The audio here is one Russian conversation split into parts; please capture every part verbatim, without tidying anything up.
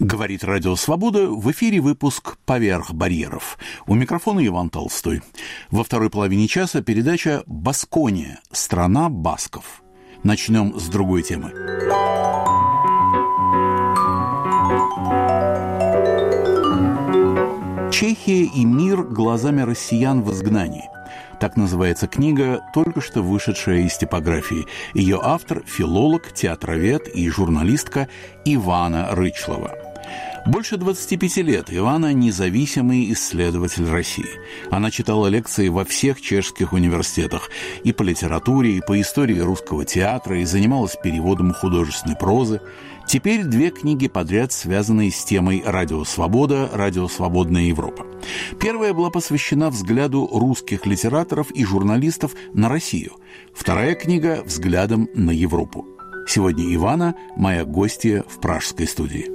Говорит Радио Свобода, в эфире выпуск «Поверх барьеров». У микрофона Иван Толстой. Во второй половине часа передача «Баскония. Страна басков». Начнем с другой темы. «Чехия и мир глазами россиян в изгнании». Так называется книга, только что вышедшая из типографии. Ее автор – филолог, театровед и журналистка Ивана Рычлова. Больше двадцати пяти лет Ивана – независимый исследователь России. Она читала лекции во всех чешских университетах и по литературе, и по истории русского театра, и занималась переводом художественной прозы. Теперь две книги подряд, связанные с темой «Радио Свобода», «Радио Свободная Европа». Первая была посвящена взгляду русских литераторов и журналистов на Россию. Вторая книга – взглядом на Европу. Сегодня Ивана – моя гостья в пражской студии.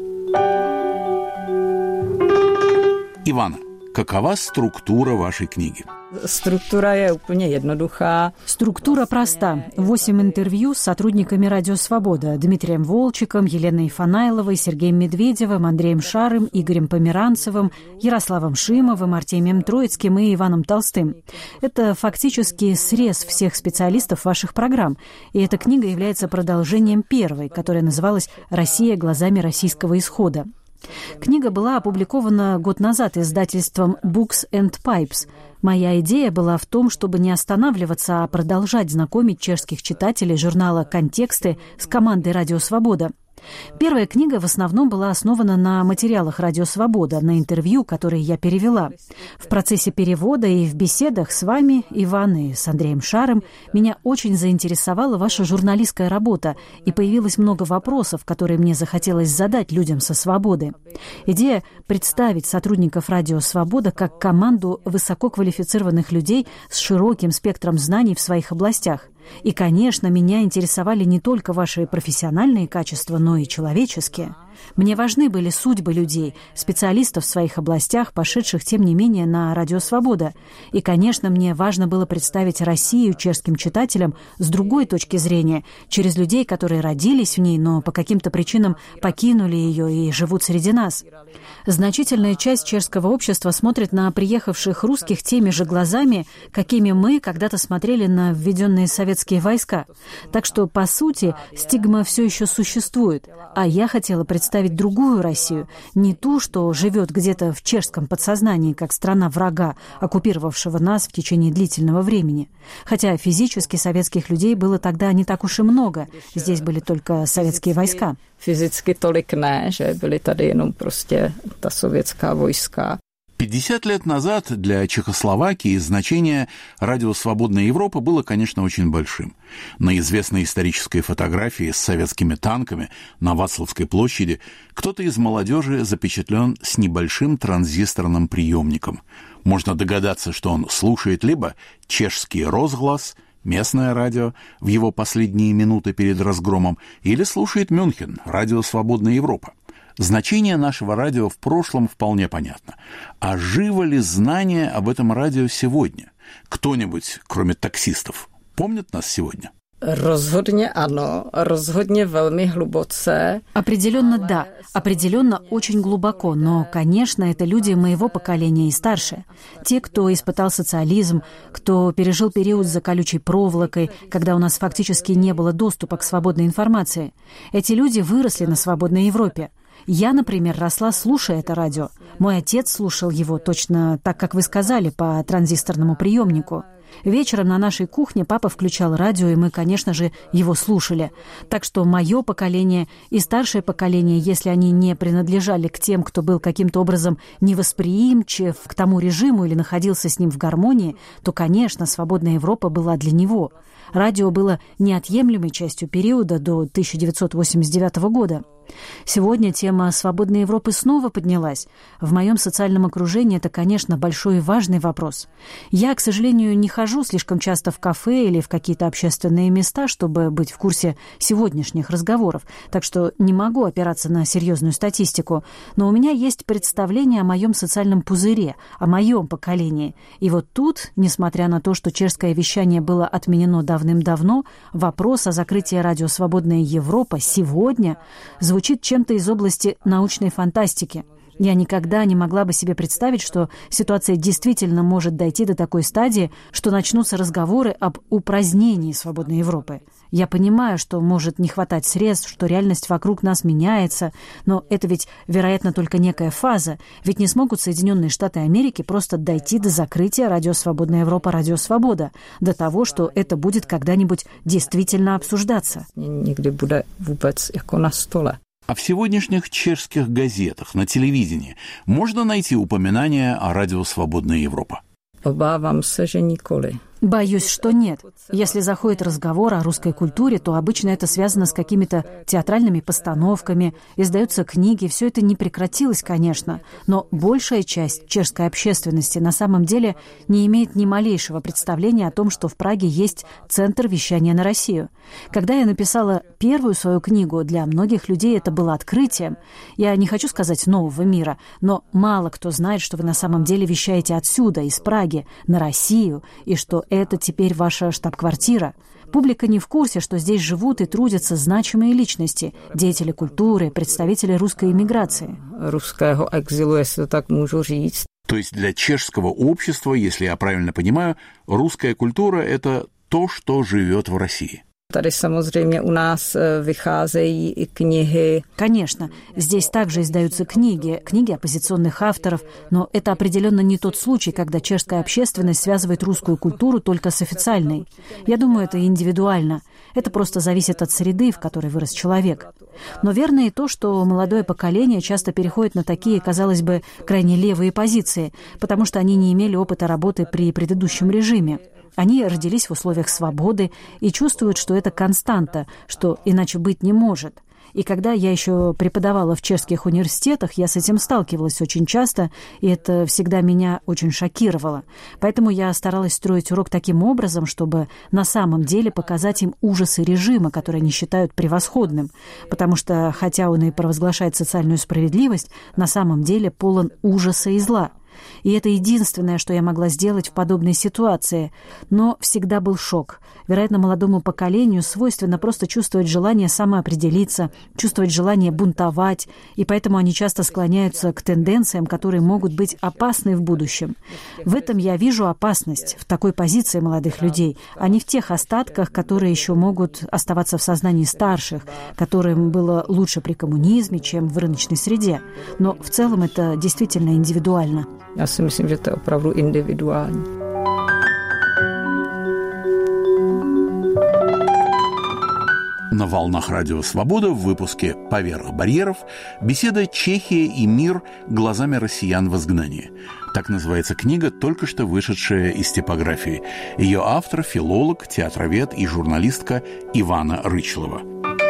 Ивана, какова структура вашей книги? Структура je úplně jednoduchá. Структура проста. Восемь интервью с сотрудниками «Радио Свобода» Дмитрием Волчиком, Еленой Фанайловой, Сергеем Медведевым, Андреем Шарым, Игорем Померанцевым, Ярославом Шимовым, Артемием Троицким и Иваном Толстым. Это фактически срез всех специалистов ваших программ. И эта книга является продолжением первой, которая называлась «Россия глазами российского исхода». Книга была опубликована год назад издательством Books and Pipes. Моя идея была в том, чтобы не останавливаться, а продолжать знакомить чешских читателей журнала «Контексты» с командой «Радио Свобода». Первая книга в основном была основана на материалах «Радио Свобода», на интервью, которые я перевела. В процессе перевода и в беседах с вами, Иван, и с Андреем Шаром, меня очень заинтересовала ваша журналистская работа, и появилось много вопросов, которые мне захотелось задать людям со свободы. Идея представить сотрудников «Радио Свобода» как команду высококвалифицированных людей с широким спектром знаний в своих областях. И, конечно, меня интересовали не только ваши профессиональные качества, но и человеческие. Мне важны были судьбы людей, специалистов в своих областях, пошедших, тем не менее, на «Радио Свобода». И, конечно, мне важно было представить Россию чешским читателям с другой точки зрения, через людей, которые родились в ней, но по каким-то причинам покинули ее и живут среди нас. Значительная часть чешского общества смотрит на приехавших русских теми же глазами, какими мы когда-то смотрели на введенные советские войска. Так что, по сути, стигма все еще существует. А я хотела представить представить другую Россию, не ту, что живет где-то в чешском подсознании, как страна врага, оккупировавшего нас в течение длительного времени. Хотя физически советских людей было тогда не так уж и много. Здесь были только советские войска. Физически толик не, že byly tady jenom prostě ta sovětská vojska. пятьдесят лет назад для Чехословакии значение «Радио Свободная Европа» было, конечно, очень большим. На известной исторической фотографии с советскими танками на Вацлавской площади кто-то из молодежи запечатлен с небольшим транзисторным приемником. Можно догадаться, что он слушает либо чешский «Росглас», местное радио в его последние минуты перед разгромом, или слушает Мюнхен, «Радио Свободная Европа». Значение нашего радио в прошлом вполне понятно. А живо ли знание об этом радио сегодня? Кто-нибудь, кроме таксистов, помнит нас сегодня? Rozhodně ano, rozhodně velmi hluboce. Определенно да, определенно очень глубоко, но, конечно, это люди моего поколения и старше. Те, кто испытал социализм, кто пережил период за колючей проволокой, когда у нас фактически не было доступа к свободной информации. Эти люди выросли на свободной Европе. Я, например, росла, слушая это радио. Мой отец слушал его точно так, как вы сказали, по транзисторному приемнику. Вечером на нашей кухне папа включал радио, и мы, конечно же, его слушали. Так что мое поколение и старшее поколение, если они не принадлежали к тем, кто был каким-то образом невосприимчив к тому режиму или находился с ним в гармонии, то, конечно, свободная Европа была для него. Радио было неотъемлемой частью периода до тысяча девятьсот восемьдесят девятого года. Сегодня тема свободной Европы снова поднялась. В моем социальном окружении это, конечно, большой и важный вопрос. Я, к сожалению, не хожу слишком часто в кафе или в какие-то общественные места, чтобы быть в курсе сегодняшних разговоров, так что не могу опираться на серьезную статистику. Но у меня есть представление о моем социальном пузыре, о моем поколении. И вот тут, несмотря на то, что чешское вещание было отменено давным-давно, вопрос о закрытии радио «Свободная Европа» сегодня звучит звучит чем-то из области научной фантастики. Я никогда не могла бы себе представить, что ситуация действительно может дойти до такой стадии, что начнутся разговоры об упразднении свободной Европы. Я понимаю, что может не хватать средств, что реальность вокруг нас меняется, но это ведь, вероятно, только некая фаза, ведь не смогут Соединенные Штаты Америки просто дойти до закрытия радио «Свободная Европа», радио «Свобода», до того, что это будет когда-нибудь действительно обсуждаться. Někdy bude vůbec jako na stole. А в сегодняшних чешских газетах, на телевидении можно найти упоминания о радио «Свободная Европа»? Obávám se, že nikoli. Боюсь, что нет. Если заходит разговор о русской культуре, то обычно это связано с какими-то театральными постановками, издаются книги, все это не прекратилось, конечно, но большая часть чешской общественности на самом деле не имеет ни малейшего представления о том, что в Праге есть центр вещания на Россию. Когда я написала первую свою книгу, для многих людей это было открытием. Я не хочу сказать нового мира, но мало кто знает, что вы на самом деле вещаете отсюда, из Праги, на Россию, и что это теперь ваша штаб-квартира. Публика не в курсе, что здесь живут и трудятся значимые личности, деятели культуры, представители русской эмиграции. Русского экзилу, если так могу říct. То есть для чешского общества, если я правильно понимаю, русская культура – это то, что живет в России. Tady samozřejmě u nás vycházejí i knihy. Конечно, здесь также издаются книги, книги оппозиционных авторов, но это определенно не тот случай, когда чешская общественность связывает русскую культуру только с официальной. Я думаю, это индивидуально. Это просто зависит от среды, в которой вырос человек. Но верно и то, что молодое поколение часто переходит на такие, казалось бы, крайне левые позиции, потому что они не имели опыта работы при предыдущем режиме. Они родились в условиях свободы и чувствуют, что это константа, что иначе быть не может. И когда я еще преподавала в чешских университетах, я с этим сталкивалась очень часто, и это всегда меня очень шокировало. Поэтому я старалась строить урок таким образом, чтобы на самом деле показать им ужасы режима, который они считают превосходным. Потому что, хотя он и провозглашает социальную справедливость, на самом деле полон ужаса и зла. И это единственное, что я могла сделать в подобной ситуации. Но всегда был шок. Вероятно, молодому поколению свойственно просто чувствовать желание самоопределиться, чувствовать желание бунтовать, и поэтому они часто склоняются к тенденциям, которые могут быть опасны в будущем. В этом я вижу опасность, в такой позиции молодых людей, а не в тех остатках, которые еще могут оставаться в сознании старших, которым было лучше при коммунизме, чем в рыночной среде. Но в целом это действительно индивидуально. Já si myslím, že to je opravdu individuální. На волнах радио «Свобода» в выпуске «Поверх барьеров» беседа «Чехия и мир глазами россиян в изгнании». Так называется книга, только что вышедшая из типографии. Ее автор – филолог, театровед и журналистка Ивана Рычлова.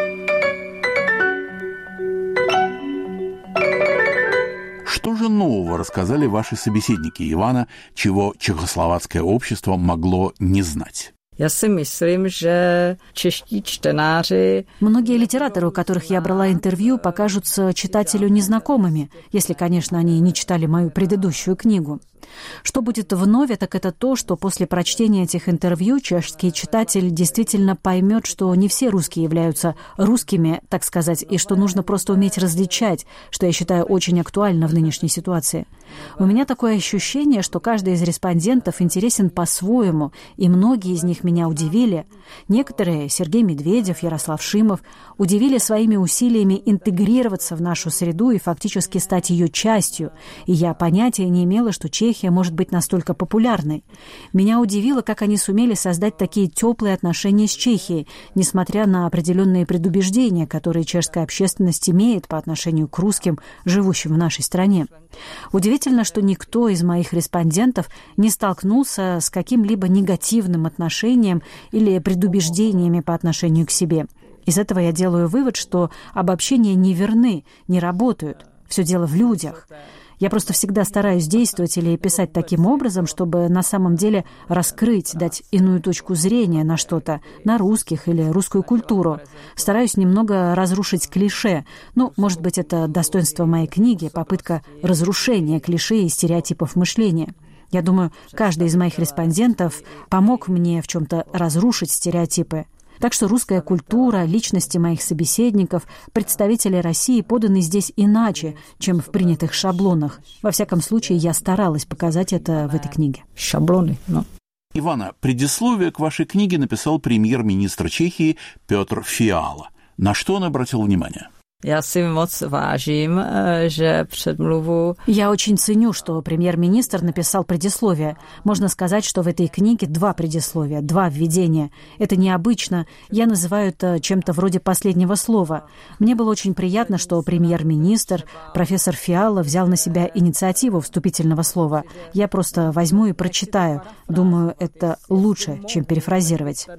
Что же нового рассказали ваши собеседники Ивана, чего чехословацкое общество могло не знать? Já si myslím, že čeští čtenáři... Многие литераторы, у которых я брала интервью, покажутся читателю незнакомыми, если, конечно, они не читали мою предыдущую книгу. Что будет вновь, так это то, что после прочтения этих интервью чешский читатель действительно поймет, что не все русские являются русскими, так сказать, и что нужно просто уметь различать, что я считаю очень актуально в нынешней ситуации. У меня такое ощущение, что каждый из респондентов интересен по-своему, и многие из них меня удивили. Некоторые, Сергей Медведев, Ярослав Шимов, удивили своими усилиями интегрироваться в нашу среду и фактически стать ее частью, и я понятия не имела, что Чехия может быть настолько популярной. Меня удивило, как они сумели создать такие теплые отношения с Чехией, несмотря на определенные предубеждения, которые чешская общественность имеет по отношению к русским, живущим в нашей стране. Удивительно, что никто из моих респондентов не столкнулся с каким-либо негативным отношением или предубеждениями по отношению к себе. Из этого я делаю вывод, что обобщения не верны, не работают. Все дело в людях. Я просто всегда стараюсь действовать или писать таким образом, чтобы на самом деле раскрыть, дать иную точку зрения на что-то, на русских или русскую культуру. Стараюсь немного разрушить клише. Ну, может быть, это достоинство моей книги, попытка разрушения клише и стереотипов мышления. Я думаю, каждый из моих респондентов помог мне в чем-то разрушить стереотипы. Так что русская культура, личности моих собеседников, представителей России поданы здесь иначе, чем в принятых шаблонах. Во всяком случае, я старалась показать это в этой книге. Шаблоны, ну. Ивана, предисловие к вашей книге написал премьер-министр Чехии Петр Фиала. На что он обратил внимание? Já si moc vážím, že předmluvu... Я очень ценю, что премьер-министр написал предисловие. Можно сказать, что в этой книге два предисловия, два введения. Это необычно. Я называю это чем-то вроде последнего слова. Мне было очень приятно, что премьер-министр, профессор Фиала, взял на себя инициативу вступительного слова. Я просто возьму и прочитаю. Думаю, это лучше, чем перефразировать.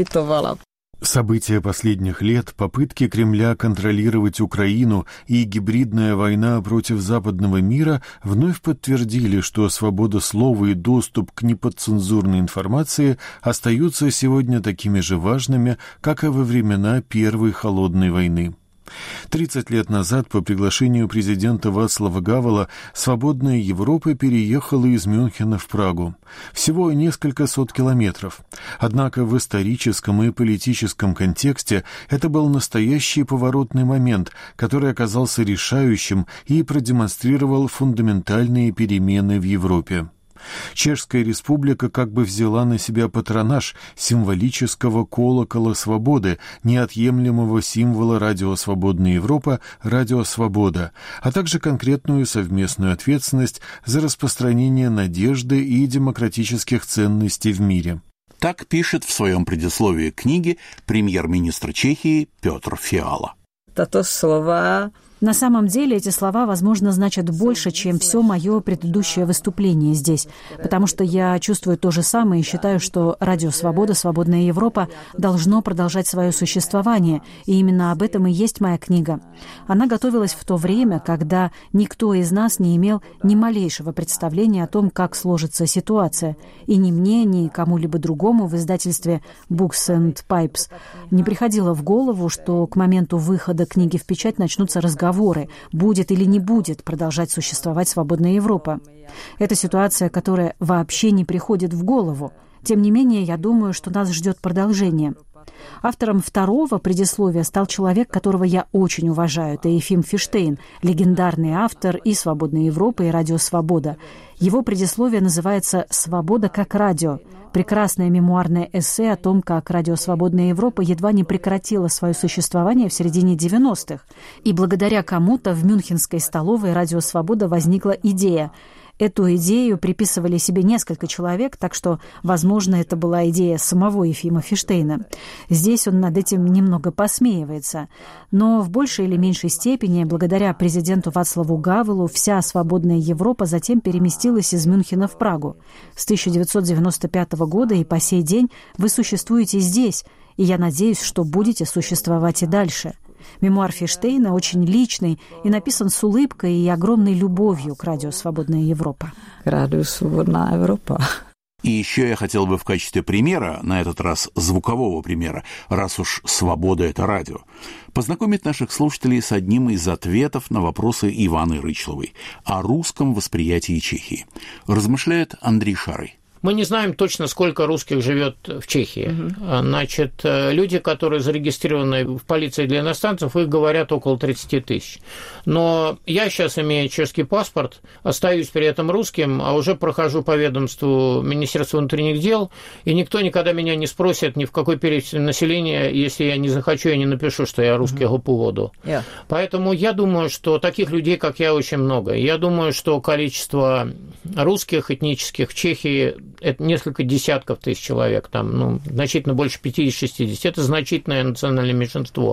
События последних лет, попытки Кремля контролировать Украину и гибридная война против западного мира вновь подтвердили, что свобода слова и доступ к неподцензурной информации остаются сегодня такими же важными, как и во времена Первой холодной войны. тридцать лет назад по приглашению президента Вацлава Гавела «Свободная Европа» переехала из Мюнхена в Прагу. Всего несколько сот километров. Однако в историческом и политическом контексте это был настоящий поворотный момент, который оказался решающим и продемонстрировал фундаментальные перемены в Европе. Чешская республика как бы взяла на себя патронаж символического колокола свободы, неотъемлемого символа Радио Свободная Европа, Радио Свобода, а также конкретную совместную ответственность за распространение надежды и демократических ценностей в мире. Так пишет в своем предисловии к книге премьер-министр Чехии Петр Фиала. Tato slova... На самом деле эти слова, возможно, значат больше, чем все мое предыдущее выступление здесь, потому что я чувствую то же самое и считаю, что Радио Свобода, Свободная Европа должно продолжать свое существование, и именно об этом и есть моя книга. Она готовилась в то время, когда никто из нас не имел ни малейшего представления о том, как сложится ситуация, и ни мне, ни кому-либо другому в издательстве Books and Pipes не приходило в голову, что к моменту выхода книги в печать начнутся разговоры, будет или не будет продолжать существовать свободная Европа. Это ситуация, которая вообще не приходит в голову. Тем не менее, я думаю, что нас ждет продолжение. Автором второго предисловия стал человек, которого я очень уважаю. Это Ефим Фиштейн, легендарный автор и «Свободной Европы», и «Радио Свобода». Его предисловие называется «Свобода как радио». Прекрасное мемуарное эссе о том, как Радио Свободная Европа едва не прекратило свое существование в середине девяностых. И благодаря кому-то в мюнхенской столовой Радио Свобода возникла идея. Эту идею приписывали себе несколько человек, так что, возможно, это была идея самого Ефима Фиштейна. Здесь он над этим немного посмеивается. Но в большей или меньшей степени, благодаря президенту Вацлаву Гавелу, вся свободная Европа затем переместилась из Мюнхена в Прагу. С тысяча девятьсот девяносто пятого года и по сей день вы существуете здесь, и я надеюсь, что будете существовать и дальше. Мемуар Фиштейна очень личный и написан с улыбкой и огромной любовью к Радио Свободная Европа. Радио Свободная Европа. И еще я хотел бы в качестве примера, на этот раз звукового примера, раз уж свобода — это радио, познакомить наших слушателей с одним из ответов на вопросы Иваны Рычловой о русском восприятии Чехии. Размышляет Андрей Шарый. Мы не знаем точно, сколько русских живет в Чехии. Угу. Значит, люди, которые зарегистрированы в полиции для иностранцев, их говорят около тридцать тысяч. Но я сейчас, имея чешский паспорт, остаюсь при этом русским, а уже прохожу по ведомству Министерства внутренних дел, и никто никогда меня не спросит ни в какой перечень населения, если я не захочу, я не напишу, что я русский угу. по поводу. Yeah. Поэтому я думаю, что таких людей, как я, очень много. Я думаю, что количество русских этнических в Чехии это несколько десятков тысяч человек, там, ну, значительно больше пятьдесят-шестьдесят. Это значительное национальное меньшинство.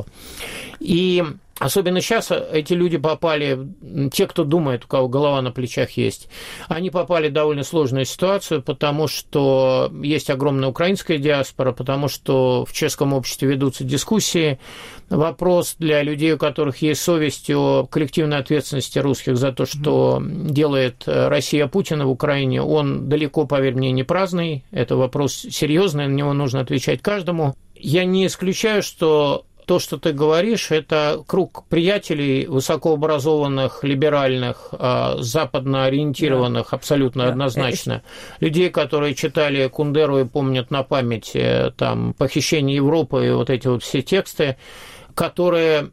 И особенно сейчас эти люди попали, те, кто думает, у кого голова на плечах есть, они попали в довольно сложную ситуацию, потому что есть огромная украинская диаспора, потому что в чешском обществе ведутся дискуссии. Вопрос для людей, у которых есть совесть, о коллективной ответственности русских за то, что mm-hmm. делает Россия Путина в Украине, он далеко, поверь мне, не праздный. Это вопрос серьезный, на него нужно отвечать каждому. Я не исключаю, что то, что ты говоришь, это круг приятелей высокообразованных, либеральных, западно ориентированных, да. абсолютно да. однозначно. Людей, которые читали Кундеру и помнят на память там «Похищение Европы» и вот эти вот все тексты, которые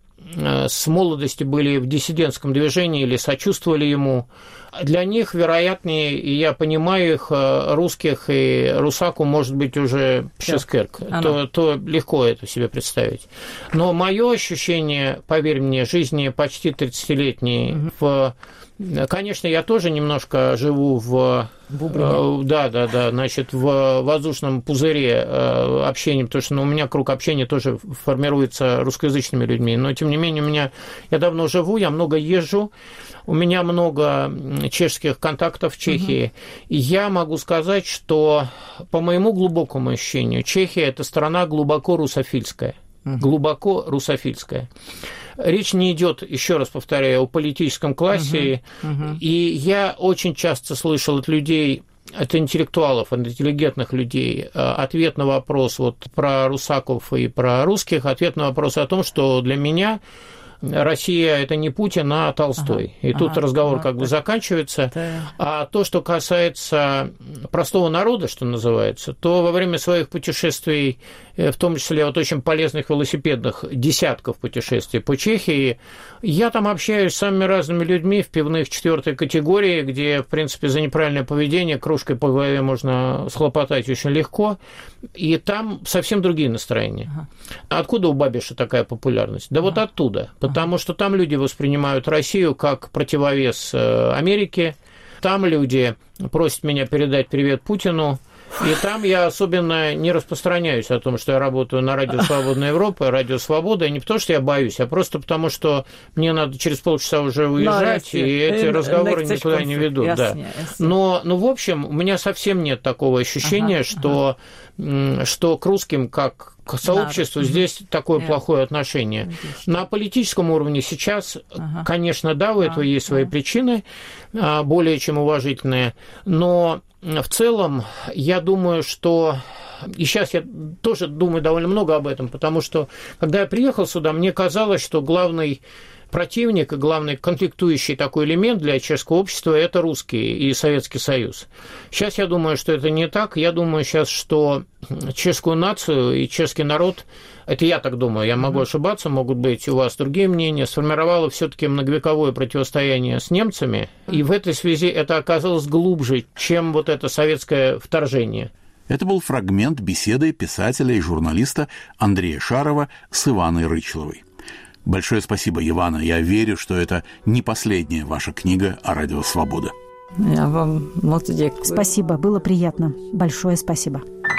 с молодости были в диссидентском движении или сочувствовали ему. Для них, вероятнее, и я понимаю их, русских и русаку, может быть, уже Пшескерк, да. то, то легко это себе представить. Но мое ощущение, поверь мне, жизни почти тридцатилетней, угу. в... Конечно, я тоже немножко живу в... Бубрине. Да, да, да, значит, в воздушном пузыре общения, потому что ну, у меня круг общения тоже формируется русскоязычными людьми, но, тем не менее, у меня... Я давно живу, я много езжу, у меня много чешских контактов в Чехии, угу. и я могу сказать, что, по моему глубокому ощущению, Чехия – это страна глубоко русофильская, угу. глубоко русофильская. Речь не идет, еще раз повторяю, о политическом классе, uh-huh, uh-huh. и я очень часто слышал от людей, от интеллектуалов, от интеллигентных людей, ответ на вопрос вот про русаков и про русских, ответ на вопрос о том, что для меня Россия – это не Путин, а Толстой. Ага, и тут ага, разговор ага, как бы заканчивается. Да. А то, что касается простого народа, что называется, то во время своих путешествий, в том числе вот очень полезных велосипедных десятков путешествий по Чехии, я там общаюсь с самыми разными людьми в пивных четвертой категории, где, в принципе, за неправильное поведение кружкой по голове можно схлопотать очень легко, и там совсем другие настроения. Ага. Откуда у Бабиша такая популярность? Да ага. вот оттуда. Потому что там люди воспринимают Россию как противовес Америке, там люди просят меня передать привет Путину, и там я особенно не распространяюсь о том, что я работаю на Радио Свободная Европа, Радио Свобода, и не потому, что я боюсь, а просто потому, что мне надо через полчаса уже уезжать, no, и эти разговоры никуда не ведут. Ясно, да. ясно. Но, ну, в общем, у меня совсем нет такого ощущения, ага, что, ага. что к русским, как к сообществу, да. здесь такое yeah. плохое отношение. Отлично. На политическом уровне сейчас, ага. конечно, да, у этого ага. есть свои ага. причины, более чем уважительные, но в целом я думаю, что... И сейчас я тоже думаю довольно много об этом, потому что, когда я приехал сюда, мне казалось, что главный противник и главный конфликтующий такой элемент для чешского общества – это русские и Советский Союз. Сейчас я думаю, что это не так. Я думаю сейчас, что чешскую нацию и чешский народ, это я так думаю, я могу ошибаться, могут быть у вас другие мнения, сформировало все-таки многовековое противостояние с немцами, и в этой связи это оказалось глубже, чем вот это советское вторжение. Это был фрагмент беседы писателя и журналиста Андрея Шарова с Иваной Рычловой. Большое спасибо, Ивана. Я верю, что это не последняя ваша книга о Радио Свобода. Я вам очень дякую. Спасибо, было приятно. Большое спасибо.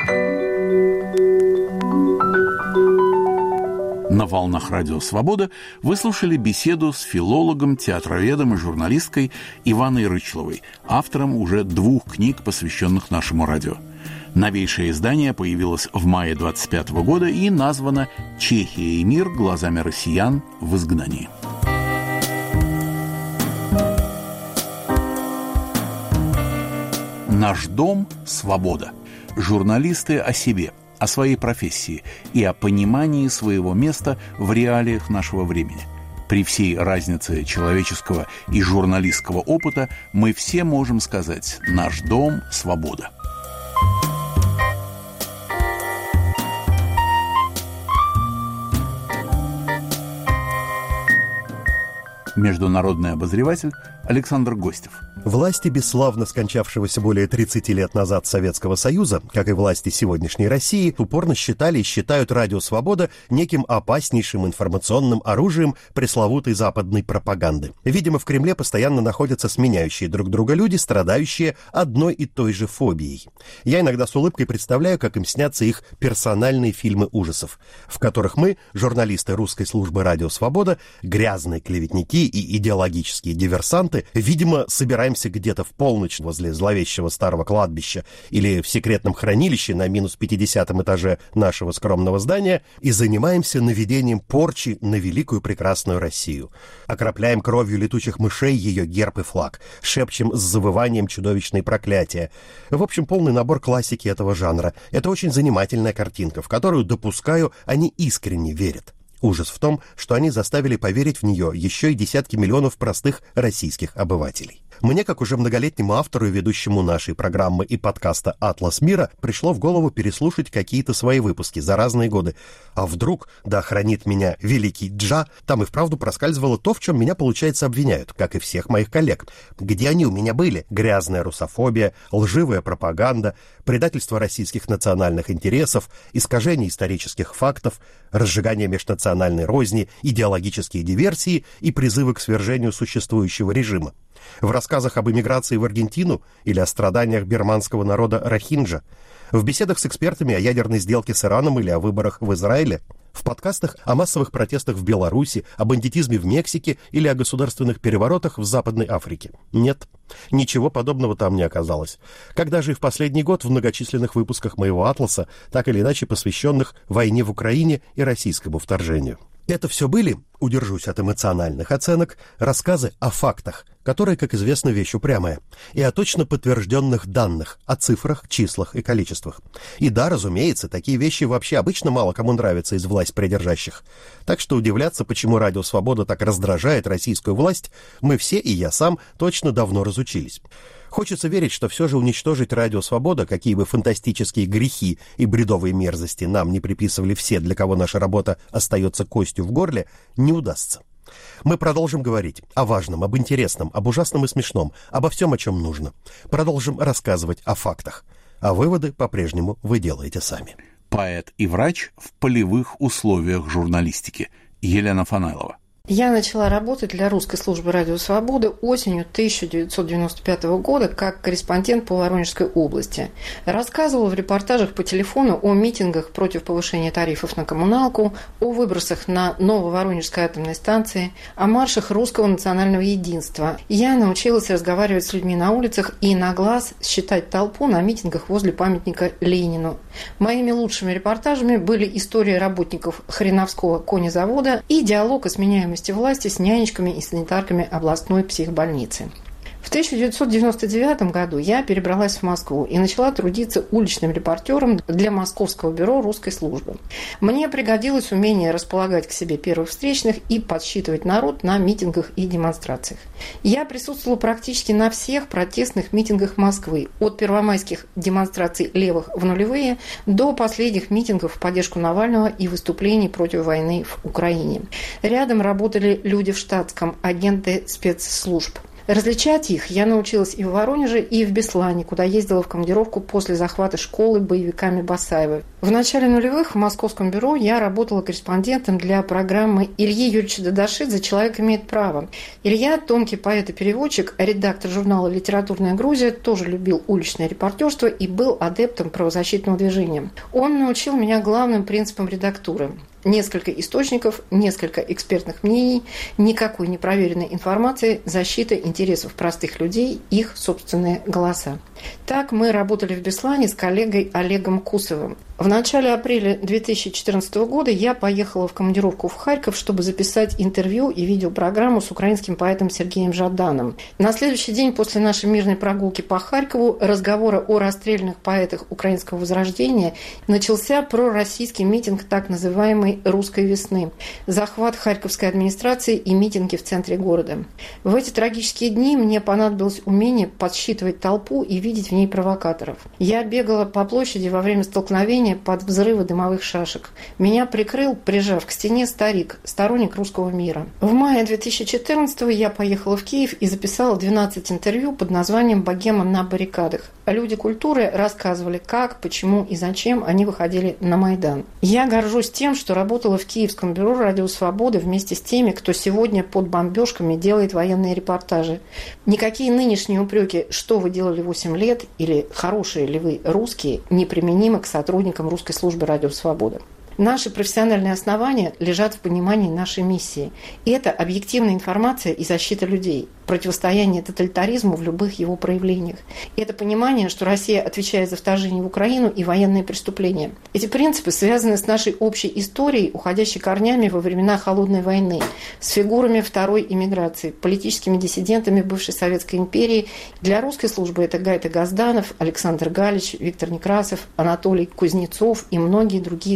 На волнах Радио Свобода вы слушали беседу с филологом, театроведом и журналисткой Иваной Рычловой, автором уже двух книг, посвященных нашему радио. Новейшее издание появилось в мае двадцать пятого года и названо «Чехия и мир глазами россиян в изгнании». Наш дом – свобода. Журналисты о себе, о своей профессии и о понимании своего места в реалиях нашего времени. При всей разнице человеческого и журналистского опыта мы все можем сказать «Наш дом – свобода». Международный обозреватель Александр Гостев. Власти бесславно скончавшегося более тридцати лет назад Советского Союза, как и власти сегодняшней России, упорно считали и считают Радио Свобода неким опаснейшим информационным оружием пресловутой западной пропаганды. Видимо, в Кремле постоянно находятся сменяющие друг друга люди, страдающие одной и той же фобией. Я иногда с улыбкой представляю, как им снятся их персональные фильмы ужасов, в которых мы, журналисты русской службы Радио Свобода, грязные клеветники и идеологические диверсанты, видимо, собираемся где-то в полночь возле зловещего старого кладбища или в секретном хранилище на минус пятидесятом этаже нашего скромного здания и занимаемся наведением порчи на великую прекрасную Россию. Окропляем кровью летучих мышей ее герб и флаг, шепчем с завыванием чудовищные проклятия. В общем, полный набор классики этого жанра. Это очень занимательная картинка, в которую, допускаю, они искренне верят. Ужас в том, что они заставили поверить в нее еще и десятки миллионов простых российских обывателей. Мне, как уже многолетнему автору и ведущему нашей программы и подкаста «Атлас мира», пришло в голову переслушать какие-то свои выпуски за разные годы. А вдруг, да хранит меня великий Джа, там и вправду проскальзывало то, в чем меня, получается, обвиняют, как и всех моих коллег. Где они у меня были? Грязная русофобия, лживая пропаганда, предательство российских национальных интересов, искажение исторических фактов, разжигание межнациональной розни, идеологические диверсии и призывы к свержению существующего режима. В рассказах об эмиграции в Аргентину или о страданиях бирманского народа рохинджа, в беседах с экспертами о ядерной сделке с Ираном или о выборах в Израиле, в подкастах о массовых протестах в Беларуси, о бандитизме в Мексике или о государственных переворотах в Западной Африке. Нет, ничего подобного там не оказалось. Как даже и в последний год в многочисленных выпусках моего «Атласа», так или иначе посвященных войне в Украине и российскому вторжению. Это все были, удержусь от эмоциональных оценок, рассказы о фактах, которые, как известно, вещь упрямая, и о точно подтвержденных данных, о цифрах, числах и количествах. И да, разумеется, такие вещи вообще обычно мало кому нравятся из власть придержащих. Так что удивляться, почему Радио Свобода так раздражает российскую власть, мы все, и я сам, точно давно разучились. Хочется верить, что все же уничтожить Радио Свобода, какие бы фантастические грехи и бредовые мерзости нам не приписывали все, для кого наша работа остается костью в горле, не удастся. Мы продолжим говорить о важном, об интересном, об ужасном и смешном, обо всем, о чем нужно. Продолжим рассказывать о фактах. А выводы по-прежнему вы делаете сами. Поэт и врач в полевых условиях журналистики. Елена Фанайлова. Я начала работать для русской службы «Радио Свобода» осенью тысяча девятьсот девяносто пятого года как корреспондент по Воронежской области. Рассказывала в репортажах по телефону о митингах против повышения тарифов на коммуналку, о выбросах на Нововоронежской атомной станции, о маршах русского национального единства. Я научилась разговаривать с людьми на улицах и на глаз считать толпу на митингах возле памятника Ленину. Моими лучшими репортажами были истории работников Хреновского конезавода и диалог о сменяемости власти с нянечками и санитарками областной психбольницы. В тысяча девятьсот девяносто девятом году я перебралась в Москву и начала трудиться уличным репортером для Московского бюро русской службы. Мне пригодилось умение располагать к себе первых встречных и подсчитывать народ на митингах и демонстрациях. Я присутствовала практически на всех протестных митингах Москвы, от первомайских демонстраций левых в нулевые до последних митингов в поддержку Навального и выступлений против войны в Украине. Рядом работали люди в штатском, агенты спецслужб. Различать их я научилась и в Воронеже, и в Беслане, куда ездила в командировку после захвата школы боевиками Басаева. В начале нулевых в Московском бюро я работала корреспондентом для программы Ильи Юрьевича Дадашидзе «Человек имеет право». Илья, тонкий поэт и переводчик, редактор журнала «Литературная Грузия», тоже любил уличное репортерство и был адептом правозащитного движения. Он научил меня главным принципам редактуры. Несколько источников, несколько экспертных мнений, никакой непроверенной информации, защита интересов простых людей, их собственные голоса. Так мы работали в Беслане с коллегой Олегом Кусовым. В начале апреля две тысячи четырнадцатого года я поехала в командировку в Харьков, чтобы записать интервью и видеопрограмму с украинским поэтом Сергеем Жаданом. На следующий день после нашей мирной прогулки по Харькову разговора о расстрелянных поэтах украинского возрождения начался пророссийский митинг так называемой «Русской весны», захват харьковской администрации и митинги в центре города. В эти трагические дни мне понадобилось умение подсчитывать толпу и видеть в ней провокаторов. Я бегала по площади во время столкновения под взрывы дымовых шашек. Меня прикрыл, прижав к стене, старик, сторонник русского мира. В мае две тысячи четырнадцатого я поехала в Киев и записала двенадцать интервью под названием «Богема на баррикадах». Люди культуры рассказывали, как, почему и зачем они выходили на Майдан. Я горжусь тем, что работала в Киевском бюро «Радио Свободы» вместе с теми, кто сегодня под бомбежками делает военные репортажи. Никакие нынешние упреки, что вы делали восемь лет, или хорошие ли вы русские, неприменимы к сотрудникам русской службы «Радио Свобода». Наши профессиональные основания лежат в понимании нашей миссии. И это объективная информация и защита людей, противостояние тоталитаризму в любых его проявлениях. И это понимание, что Россия отвечает за вторжение в Украину и военные преступления. Эти принципы связаны с нашей общей историей, уходящей корнями во времена Холодной войны, с фигурами второй эмиграции, политическими диссидентами бывшей Советской империи. Для русской службы это Гайта Газданов, Александр Галич, Виктор Некрасов, Анатолий Кузнецов и многие другие славные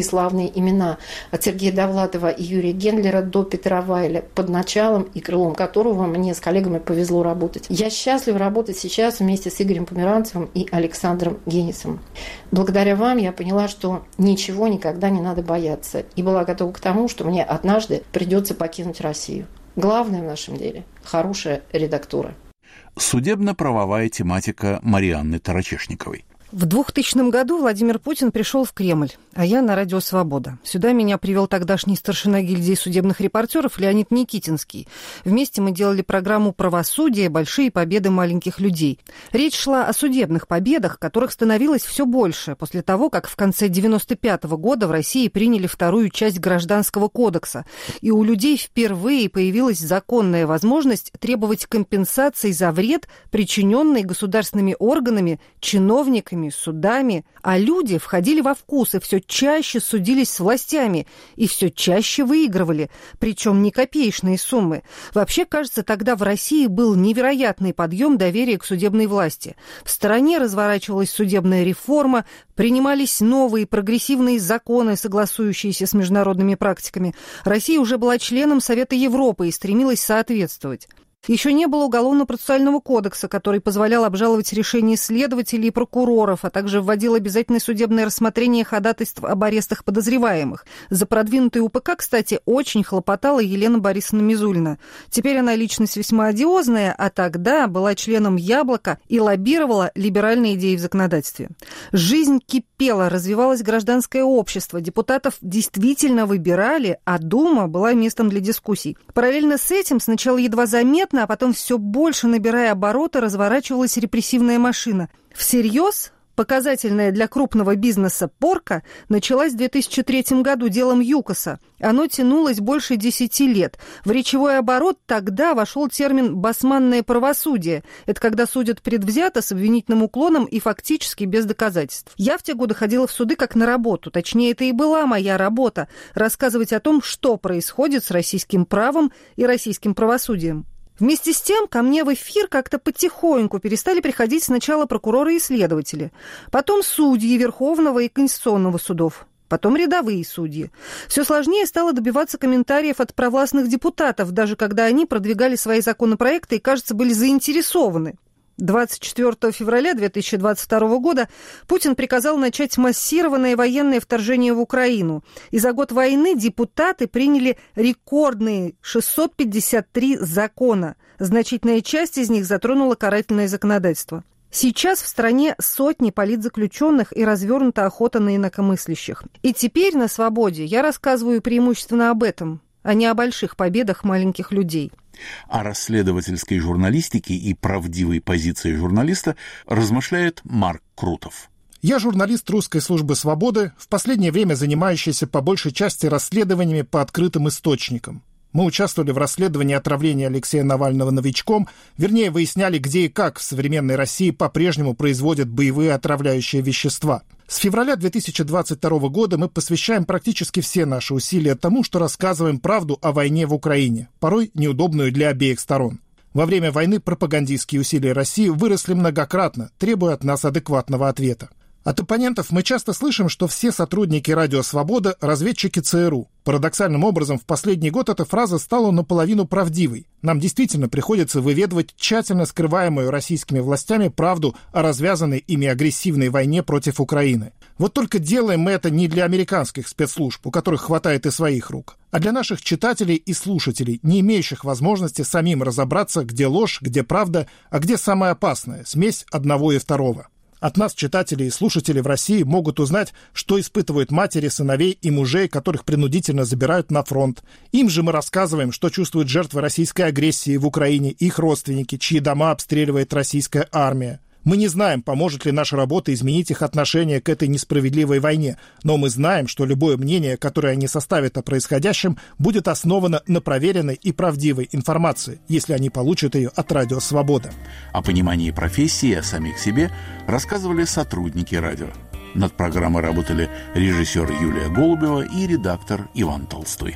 известные имена от Сергея Довлатова и Юрия Гендлера до Петра Вайля, под началом и крылом которого мне с коллегами повезло работать. Я счастлива работать сейчас вместе с Игорем Померанцевым и Александром Генисом. Благодаря вам я поняла, что ничего никогда не надо бояться, и была готова к тому, что мне однажды придется покинуть Россию. Главное в нашем деле – хорошая редактура. Судебно-правовая тематика Марианны Тарачешниковой. В двухтысячном году Владимир Путин пришел в Кремль, а я на радио «Свобода». Сюда меня привел тогдашний старшина гильдии судебных репортеров Леонид Никитинский. Вместе мы делали программу «Правосудие. Большие победы маленьких людей». Речь шла о судебных победах, которых становилось все больше после того, как в конце девяносто пятого года в России приняли вторую часть Гражданского кодекса, и у людей впервые появилась законная возможность требовать компенсации за вред, причиненный государственными органами, чиновниками, судами, а люди входили во вкус и все чаще судились с властями и все чаще выигрывали, причем не копеечные суммы. Вообще, кажется, тогда в России был невероятный подъем доверия к судебной власти. В стране разворачивалась судебная реформа, принимались новые прогрессивные законы, согласующиеся с международными практиками. Россия уже была членом Совета Европы и стремилась соответствовать. Еще не было уголовно-процессуального кодекса, который позволял обжаловать решения следователей и прокуроров, а также вводил обязательное судебное рассмотрение ходатайств об арестах подозреваемых. За продвинутый УПК, кстати, очень хлопотала Елена Борисовна Мизулина. Теперь она личность весьма одиозная, а тогда была членом «Яблока» и лоббировала либеральные идеи в законодательстве. Жизнь кипела, развивалось гражданское общество, депутатов действительно выбирали, а Дума была местом для дискуссий. Параллельно с этим сначала едва заметно, а потом все больше, набирая обороты, разворачивалась репрессивная машина. Всерьез показательная для крупного бизнеса порка началась в две тысячи третьем году делом ЮКОСа. Оно тянулось больше десяти лет. В речевой оборот тогда вошел термин «басманное правосудие». Это когда судят предвзято, с обвинительным уклоном и фактически без доказательств. Я в те годы ходила в суды как на работу. Точнее, это и была моя работа – рассказывать о том, что происходит с российским правом и российским правосудием. Вместе с тем ко мне в эфир как-то потихоньку перестали приходить сначала прокуроры и следователи, потом судьи Верховного и Конституционного судов, потом рядовые судьи. Все сложнее стало добиваться комментариев от провластных депутатов, даже когда они продвигали свои законопроекты и, кажется, были заинтересованы. двадцать четвёртого февраля две тысячи двадцать второго года Путин приказал начать массированное военное вторжение в Украину. И за год войны депутаты приняли рекордные шестьсот пятьдесят три закона. Значительная часть из них затронула карательное законодательство. Сейчас в стране сотни политзаключенных и развернута охота на инакомыслящих. И теперь на «Свободе» я рассказываю преимущественно об этом, а не о больших победах маленьких людей. О расследовательской журналистике и правдивой позиции журналиста размышляет Марк Крутов. Я журналист русской службы «Свободы», в последнее время занимающийся по большей части расследованиями по открытым источникам. Мы участвовали в расследовании отравления Алексея Навального новичком, вернее, выясняли, где и как в современной России по-прежнему производят боевые отравляющие вещества. С февраля две тысячи двадцать второго года мы посвящаем практически все наши усилия тому, что рассказываем правду о войне в Украине, порой неудобную для обеих сторон. Во время войны пропагандистские усилия России выросли многократно, требуя от нас адекватного ответа. От оппонентов мы часто слышим, что все сотрудники «Радио Свобода» – разведчики ЦРУ. Парадоксальным образом, в последний год эта фраза стала наполовину правдивой. Нам действительно приходится выведывать тщательно скрываемую российскими властями правду о развязанной ими агрессивной войне против Украины. Вот только делаем мы это не для американских спецслужб, у которых хватает и своих рук, а для наших читателей и слушателей, не имеющих возможности самим разобраться, где ложь, где правда, а где самое опасное – смесь одного и второго. От нас читатели и слушатели в России могут узнать, что испытывают матери, сыновей и мужей, которых принудительно забирают на фронт. Им же мы рассказываем, что чувствуют жертвы российской агрессии в Украине, их родственники, чьи дома обстреливает российская армия. Мы не знаем, поможет ли наша работа изменить их отношение к этой несправедливой войне, но мы знаем, что любое мнение, которое они составят о происходящем, будет основано на проверенной и правдивой информации, если они получат ее от «Радио Свобода». О понимании профессии и о самих себе рассказывали сотрудники радио. Над программой работали режиссер Юлия Голубева и редактор Иван Толстой.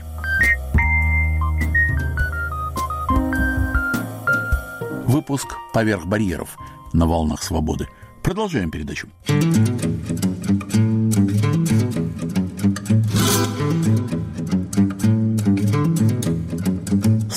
Выпуск «Поверх барьеров» на волнах свободы. Продолжаем передачу.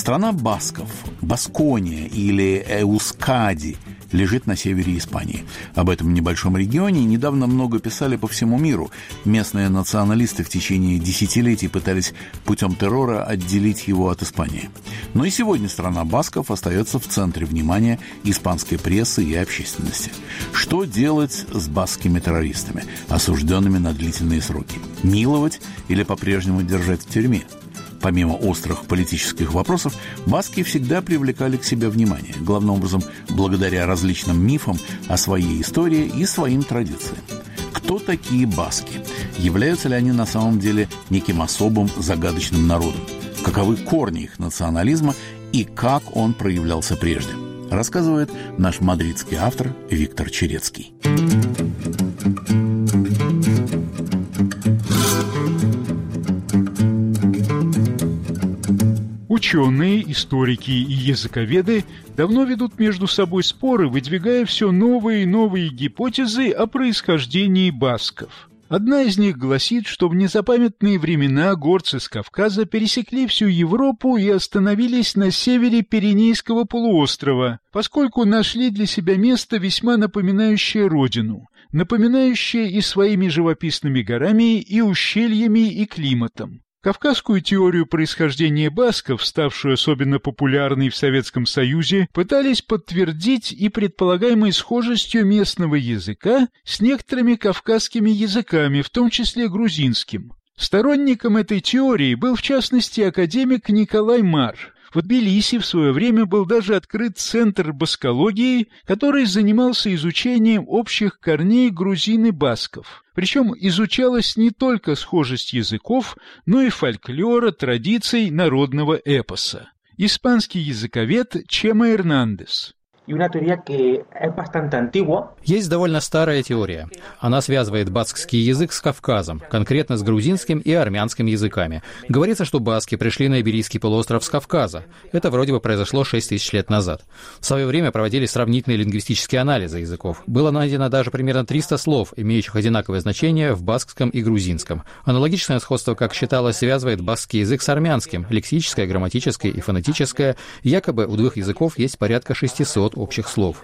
Страна басков, Баскония или Эускади, лежит на севере Испании. Об этом небольшом регионе недавно много писали по всему миру. Местные националисты в течение десятилетий пытались путем террора отделить его от Испании. Но и сегодня страна басков остается в центре внимания испанской прессы и общественности. Что делать с баскскими террористами, осужденными на длительные сроки? Миловать или по-прежнему держать в тюрьме? Помимо острых политических вопросов, баски всегда привлекали к себе внимание, главным образом благодаря различным мифам о своей истории и своим традициям. Кто такие баски? Являются ли они на самом деле неким особым загадочным народом? Каковы корни их национализма и как он проявлялся прежде? Рассказывает наш мадридский автор Виктор Черецкий. Ученые, историки и языковеды давно ведут между собой споры, выдвигая все новые и новые гипотезы о происхождении басков. Одна из них гласит, что в незапамятные времена горцы с Кавказа пересекли всю Европу и остановились на севере Пиренейского полуострова, поскольку нашли для себя место, весьма напоминающее родину, напоминающее и своими живописными горами, и ущельями, и климатом. Кавказскую теорию происхождения басков, ставшую особенно популярной в Советском Союзе, пытались подтвердить и предполагаемой схожестью местного языка с некоторыми кавказскими языками, в том числе грузинским. Сторонником этой теории был в частности академик Николай Мар. В Тбилиси в свое время был даже открыт центр баскологии, который занимался изучением общих корней грузин и басков. Причем изучалась не только схожесть языков, но и фольклора, традиций народного эпоса. Испанский языковед Чема Эрнандес. Есть довольно старая теория. Она связывает баскский язык с Кавказом, конкретно с грузинским и армянским языками. Говорится, что баски пришли на Иберийский полуостров с Кавказа. Это вроде бы произошло шесть тысяч лет назад. В свое время проводили сравнительные лингвистические анализы языков. Было найдено даже примерно триста слов, имеющих одинаковое значение в баскском и грузинском. Аналогичное сходство, как считалось, связывает баскский язык с армянским. Лексическое, грамматическое и фонетическое. Якобы у двух языков есть порядка шестисот общих слов.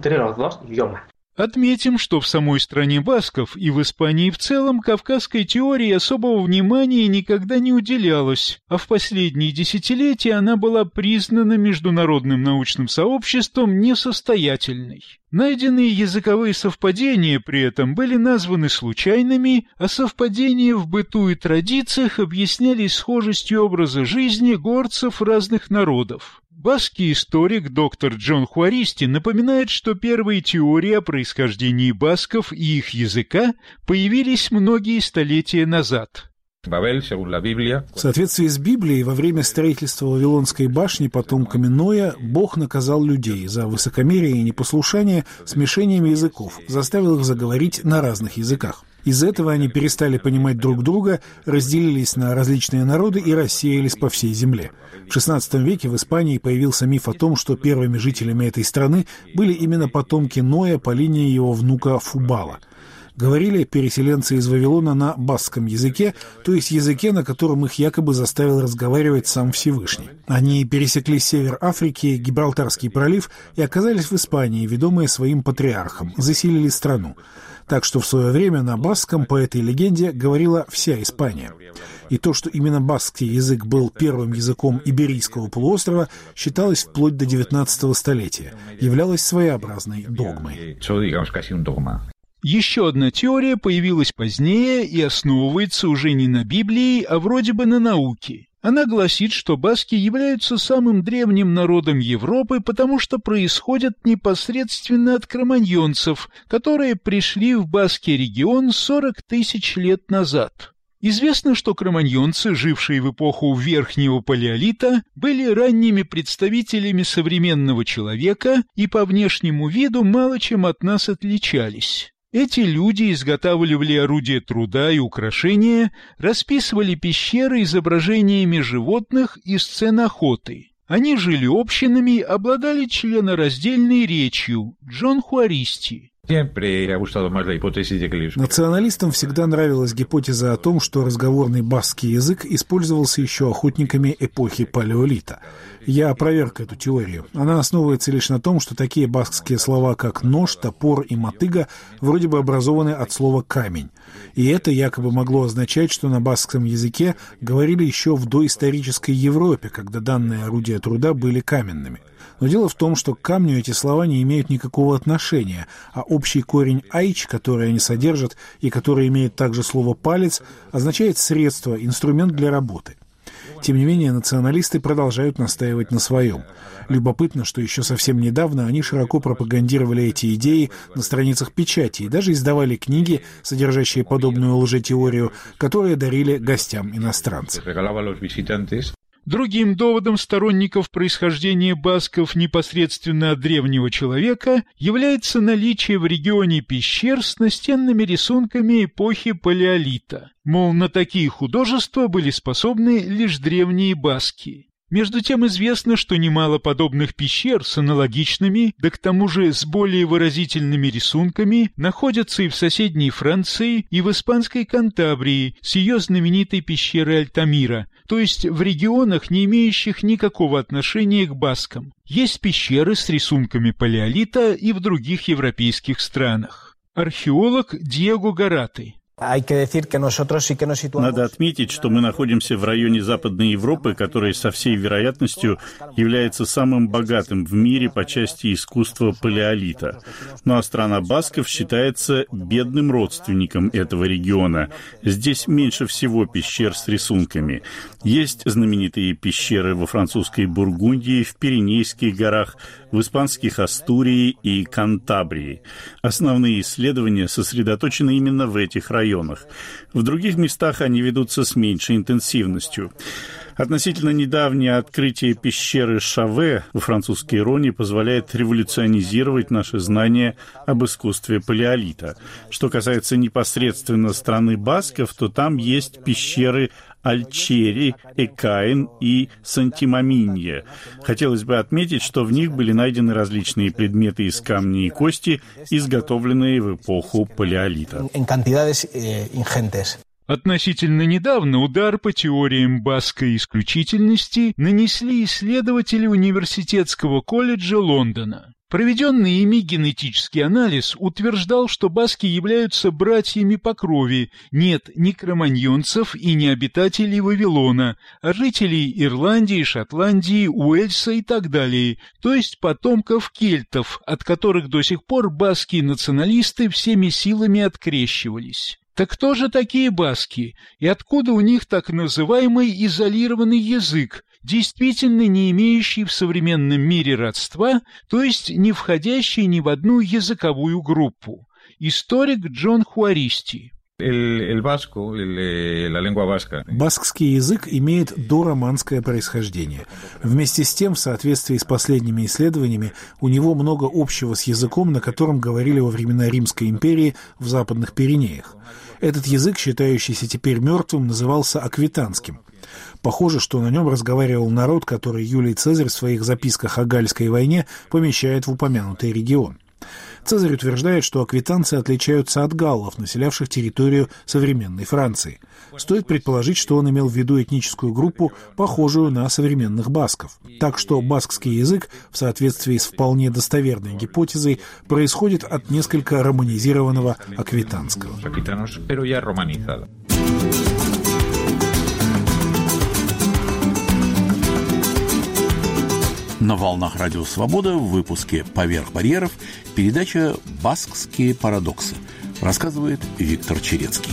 Отметим, что в самой стране басков и в Испании в целом кавказской теории особого внимания никогда не уделялось, а в последние десятилетия она была признана международным научным сообществом несостоятельной. Найденные языковые совпадения при этом были названы случайными, а совпадения в быту и традициях объяснялись схожестью образа жизни горцев разных народов. Баскский историк доктор Джон Хуаристи напоминает, что первые теории о происхождении басков и их языка появились многие столетия назад. В соответствии с Библией, во время строительства Вавилонской башни потомками Ноя Бог наказал людей за высокомерие и непослушание смешением языков, заставил их заговорить на разных языках. Из-за этого они перестали понимать друг друга, разделились на различные народы и рассеялись по всей земле. В шестнадцатом веке в Испании появился миф о том, что первыми жителями этой страны были именно потомки Ноя по линии его внука Фубала. Говорили переселенцы из Вавилона на баскском языке, то есть языке, на котором их якобы заставил разговаривать сам Всевышний. Они пересекли север Африки, Гибралтарский пролив и оказались в Испании, ведомые своим патриархом, заселили страну. Так что в свое время на баскском, по этой легенде, говорила вся Испания. И то, что именно баскский язык был первым языком Иберийского полуострова, считалось вплоть до девятнадцатого столетия, являлось своеобразной догмой. Еще одна теория появилась позднее и основывается уже не на Библии, а вроде бы на науке. Она гласит, что баски являются самым древним народом Европы, потому что происходят непосредственно от кроманьонцев, которые пришли в баскский регион сорок тысяч лет назад. Известно, что кроманьонцы, жившие в эпоху Верхнего Палеолита, были ранними представителями современного человека и по внешнему виду мало чем от нас отличались. Эти люди изготавливали орудия труда и украшения, расписывали пещеры изображениями животных и сцен охоты. Они жили общинами, обладали членораздельной речью. Джон Хуаристи. Националистам всегда нравилась гипотеза о том, что разговорный баскский язык использовался еще охотниками эпохи палеолита. Я опроверг эту теорию. Она основывается лишь на том, что такие баскские слова, как нож, топор и мотыга, вроде бы образованы от слова «камень». И это якобы могло означать, что на баскском языке говорили еще в доисторической Европе, когда данные орудия труда были каменными. Но дело в том, что к камню эти слова не имеют никакого отношения, а общий корень «айч», который они содержат и который имеет также слово «палец», означает средство, инструмент для работы. Тем не менее, националисты продолжают настаивать на своем. Любопытно, что еще совсем недавно они широко пропагандировали эти идеи на страницах печати и даже издавали книги, содержащие подобную лжетеорию, которые дарили гостям иностранцев. Другим доводом сторонников происхождения басков непосредственно от древнего человека является наличие в регионе пещер с настенными рисунками эпохи палеолита. Мол, на такие художества были способны лишь древние баски. Между тем известно, что немало подобных пещер с аналогичными, да к тому же с более выразительными рисунками, находятся и в соседней Франции, и в испанской Кантабрии с ее знаменитой пещерой Альтамира, то есть в регионах, не имеющих никакого отношения к баскам. Есть пещеры с рисунками палеолита и в других европейских странах. Археолог Диего Гараты. Надо отметить, что мы находимся в районе Западной Европы, который со всей вероятностью является самым богатым в мире по части искусства палеолита. Ну а страна басков считается бедным родственником этого региона. Здесь меньше всего пещер с рисунками. Есть знаменитые пещеры во французской Бургундии, в Пиренейских горах, в испанских Астурии и Кантабрии. Основные исследования сосредоточены именно в этих районах. В других местах они ведутся с меньшей интенсивностью. Относительно недавнее открытие пещеры Шаве во французской Роне позволяет революционизировать наши знания об искусстве палеолита. Что касается непосредственно страны басков, то там есть пещеры Альчери, Экаин и Сантимаминье. Хотелось бы отметить, что в них были найдены различные предметы из камня и кости, изготовленные в эпоху палеолита. Относительно недавно удар по теориям баскской исключительности нанесли исследователи Университетского колледжа Лондона. Проведенный ими генетический анализ утверждал, что баски являются братьями по крови, нет ни кроманьонцев и ни обитателей Вавилона, а жителей Ирландии, Шотландии, Уэльса и так далее, то есть потомков кельтов, от которых до сих пор баскские националисты всеми силами открещивались. Так кто же такие баски, и откуда у них так называемый изолированный язык, действительно не имеющий в современном мире родства, то есть не входящий ни в одну языковую группу? Историк Джон Хуаристи. Баскский язык имеет дороманское происхождение. Вместе с тем, в соответствии с последними исследованиями, у него много общего с языком, на котором говорили во времена Римской империи в Западных Пиренеях. Этот язык, считающийся теперь мертвым, назывался аквитанским. Похоже, что на нем разговаривал народ, который Юлий Цезарь в своих записках о Гальской войне помещает в упомянутый регион. Цезарь утверждает, что аквитанцы отличаются от галлов, населявших территорию современной Франции. Стоит предположить, что он имел в виду этническую группу, похожую на современных басков. Так что баскский язык, в соответствии с вполне достоверной гипотезой, происходит от несколько романизированного аквитанского. На волнах Радио Свобода в выпуске «Поверх барьеров» передача «Баскские парадоксы». Рассказывает Виктор Черецкий.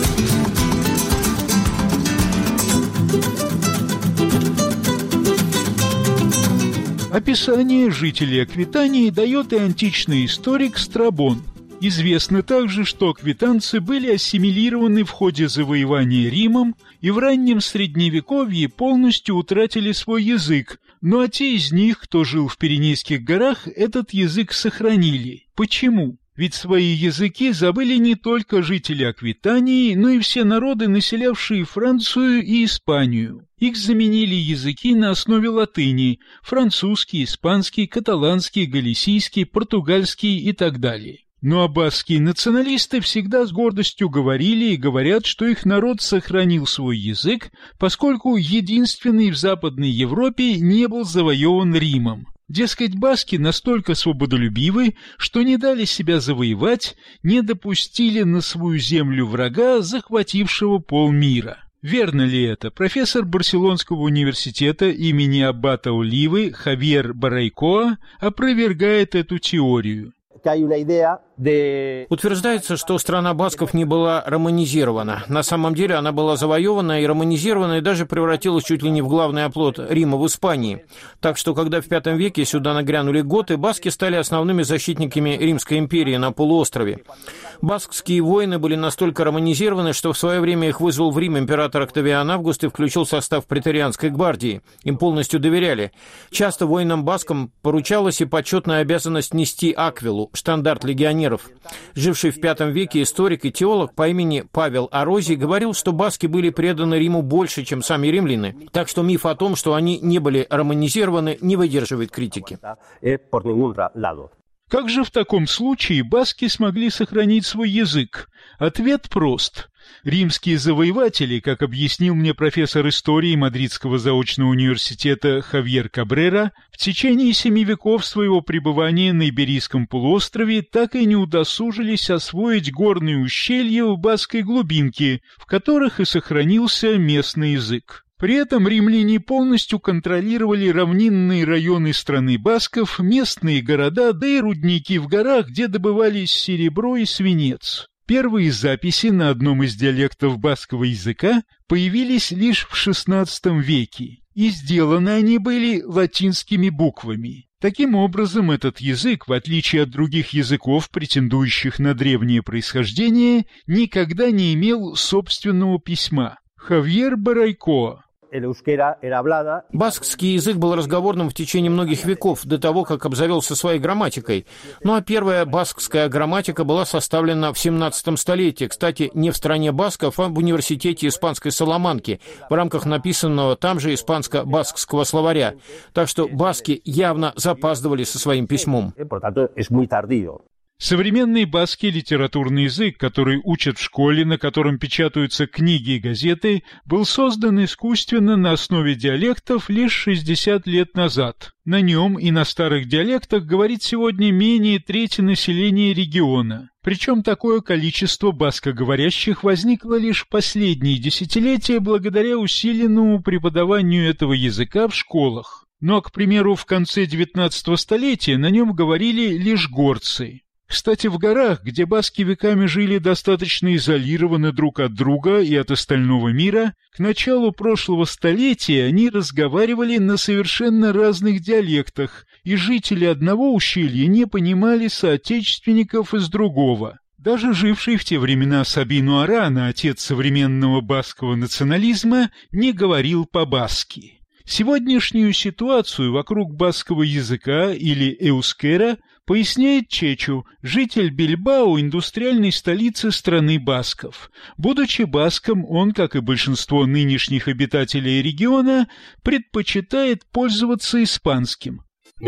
Описание жителей Аквитании дает и античный историк Страбон. Известно также, что аквитанцы были ассимилированы в ходе завоевания Римом и в раннем Средневековье полностью утратили свой язык, ну а те из них, кто жил в Пиренейских горах, этот язык сохранили. Почему? Ведь свои языки забыли не только жители Аквитании, но и все народы, населявшие Францию и Испанию. Их заменили языки на основе латыни – французский, испанский, каталанский, галисийский, португальский и так далее. Ну а баскские националисты всегда с гордостью говорили и говорят, что их народ сохранил свой язык, поскольку единственный в Западной Европе не был завоеван Римом. Дескать, баски настолько свободолюбивы, что не дали себя завоевать, не допустили на свою землю врага, захватившего полмира. Верно ли это? Профессор Барселонского университета имени аббата Оливы Хавьер Барайкоа опровергает эту теорию. Утверждается, что страна басков не была романизирована. На самом деле она была завоевана и романизирована, и даже превратилась чуть ли не в главный оплот Рима в Испании. Так что, когда в пятом веке сюда нагрянули готы, баски стали основными защитниками Римской империи на полуострове. Баскские воины были настолько романизированы, что в свое время их вызвал в Рим император Октавиан Август и включил в состав преторианской гвардии. Им полностью доверяли. Часто воинам-баскам поручалась и почетная обязанность нести аквилу, штандарт легионеров. Живший в пятом веке историк и теолог по имени Павел Орозий говорил, что баски были преданы Риму больше, чем сами римляне, так что миф о том, что они не были романизированы, не выдерживает критики. Как же в таком случае баски смогли сохранить свой язык? Ответ прост. Римские завоеватели, как объяснил мне профессор истории Мадридского заочного университета Хавьер Кабрера, в течение семи веков своего пребывания на Иберийском полуострове так и не удосужились освоить горные ущелья в баскской глубинке, в которых и сохранился местный язык. При этом римляне полностью контролировали равнинные районы страны басков, местные города, да и рудники в горах, где добывались серебро и свинец. Первые записи на одном из диалектов баскского языка появились лишь в шестнадцатом веке, и сделаны они были латинскими буквами. Таким образом, этот язык, в отличие от других языков, претендующих на древнее происхождение, никогда не имел собственного письма. Хавьер Барайкоа. Баскский язык был разговорным в течение многих веков, до того, как обзавелся своей грамматикой. Ну а первая баскская грамматика была составлена в семнадцатом столетии, кстати, не в стране басков, а в университете испанской Саламанки, в рамках написанного там же испанско-баскского словаря. Так что баски явно запаздывали со своим письмом. Современный баскский литературный язык, который учат в школе, на котором печатаются книги и газеты, был создан искусственно на основе диалектов лишь шестьдесят лет назад. На нем и на старых диалектах говорит сегодня менее трети населения региона. Причем такое количество баскоговорящих возникло лишь в последние десятилетия благодаря усиленному преподаванию этого языка в школах. Но, к примеру, в конце девятнадцатого столетия на нем говорили лишь горцы. Кстати, в горах, где баски веками жили достаточно изолированно друг от друга и от остального мира, к началу прошлого столетия они разговаривали на совершенно разных диалектах, и жители одного ущелья не понимали соотечественников из другого. Даже живший в те времена Сабину Арана, отец современного баскского национализма, не говорил по-баски. Сегодняшнюю ситуацию вокруг баскского языка или эускера поясняет Чечу, житель Бильбао, индустриальной столицы страны басков. Будучи баском, он, как и большинство нынешних обитателей региона, предпочитает пользоваться испанским.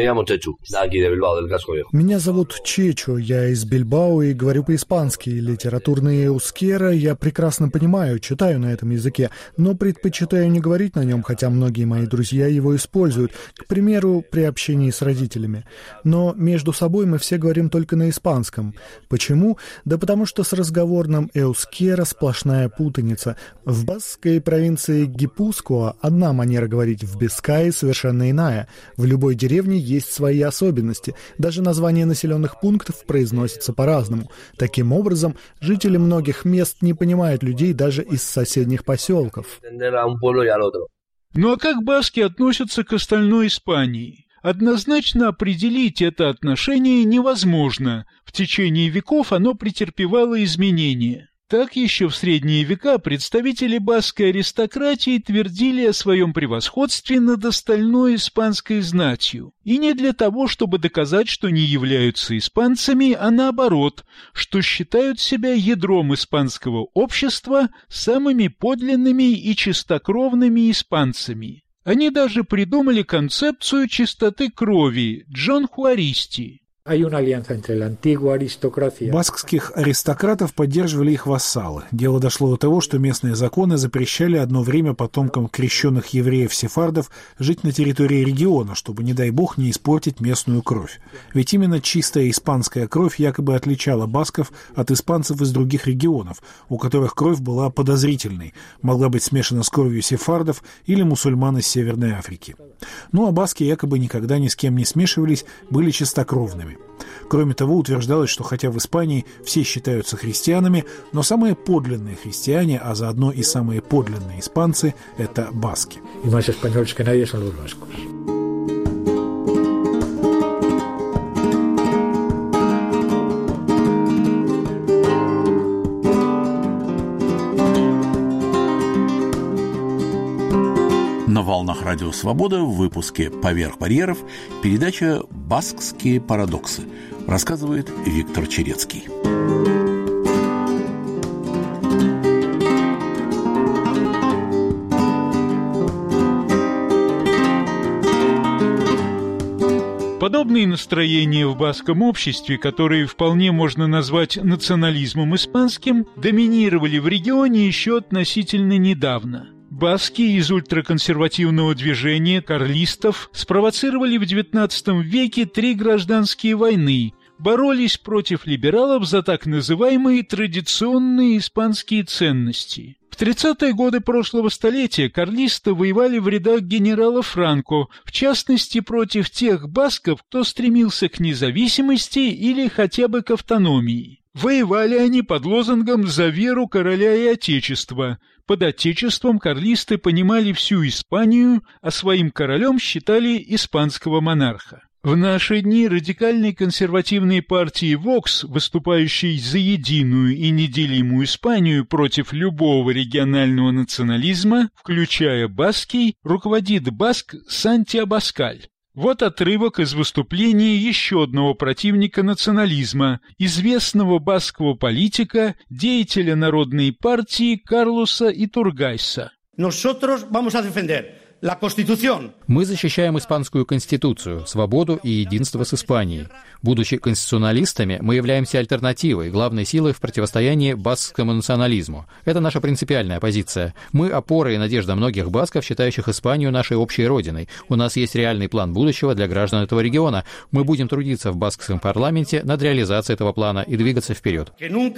Меня зовут Чечо, я из Бильбао и говорю по-испански. Литературный эускера я прекрасно понимаю, читаю на этом языке, но предпочитаю не говорить на нем, хотя многие мои друзья его используют, к примеру, при общении с родителями. Но между собой мы все говорим только на испанском. Почему? Да потому что с разговорным эускера сплошная путаница. В баскской провинции Гипускоа одна манера говорить, в Бискайе совершенно иная. В любой деревне есть свои особенности. Даже названия населенных пунктов произносятся по-разному. Таким образом, жители многих мест не понимают людей даже из соседних поселков. Ну а как баски относятся к остальной Испании? Однозначно определить это отношение невозможно. В течение веков оно претерпевало изменения. Так еще в средние века представители баскской аристократии твердили о своем превосходстве над остальной испанской знатью. И не для того, чтобы доказать, что не являются испанцами, а наоборот, что считают себя ядром испанского общества самыми подлинными и чистокровными испанцами. Они даже придумали концепцию чистоты крови Джон Хуаристи. Баскских аристократов поддерживали их вассалы. Дело дошло до того, что местные законы запрещали одно время потомкам крещенных евреев-сефардов жить на территории региона, чтобы, не дай бог, не испортить местную кровь. Ведь именно чистая испанская кровь якобы отличала басков от испанцев из других регионов, у которых кровь была подозрительной, могла быть смешана с кровью сефардов или мусульман из Северной Африки. Ну а баски якобы никогда ни с кем не смешивались, были чистокровными. Кроме того, утверждалось, что хотя в Испании все считаются христианами, но самые подлинные христиане, а заодно и самые подлинные испанцы – это баски. На волнах Радио Свобода в выпуске «Поверх барьеров» передача «Баскские парадоксы», рассказывает Виктор Черецкий. Подобные настроения в баскском обществе, которые вполне можно назвать национализмом испанским, доминировали в регионе еще относительно недавно. Баски из ультраконсервативного движения карлистов спровоцировали в девятнадцатом веке три гражданские войны, боролись против либералов за так называемые традиционные испанские ценности. В тридцатые годы прошлого столетия карлисты воевали в рядах генерала Франко, в частности против тех басков, кто стремился к независимости или хотя бы к автономии. Воевали они под лозунгом «За веру короля и отечества». Под отечеством карлисты понимали всю Испанию, а своим королем считали испанского монарха. В наши дни радикальной консервативной партии «Вокс», выступающей за единую и неделимую Испанию против любого регионального национализма, включая баский, руководит баск Санти Абаскаль. Вот отрывок из выступления еще одного противника национализма, известного баскского политика, деятеля Народной партии Карлоса Итургайса. Мы защищаем испанскую конституцию, свободу и единство с Испанией. Будучи конституционалистами, мы являемся альтернативой, главной силой в противостоянии баскскому национализму. Это наша принципиальная позиция. Мы опора и надежда многих басков, считающих Испанию нашей общей родиной. У нас есть реальный план будущего для граждан этого региона. Мы будем трудиться в баскском парламенте над реализацией этого плана и двигаться вперед.